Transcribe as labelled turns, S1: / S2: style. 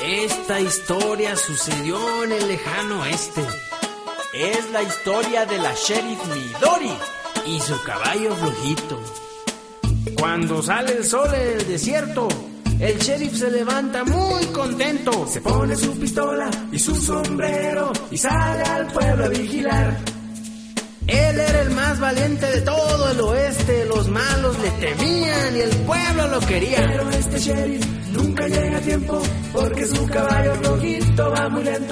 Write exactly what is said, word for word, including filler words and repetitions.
S1: Esta historia sucedió en el lejano oeste.
S2: Es la historia de la Sheriff Midori
S1: y su caballo flojito. Cuando sale el sol en el desierto, el sheriff se levanta muy contento.
S3: Se pone su pistola y su sombrero y sale al pueblo a vigilar.
S1: Él era el más valiente de todo el oeste. Los malos le temían y el pueblo lo quería.
S3: Pero este sheriff nunca llega a tiempo porque su caballo flojito va muy lento.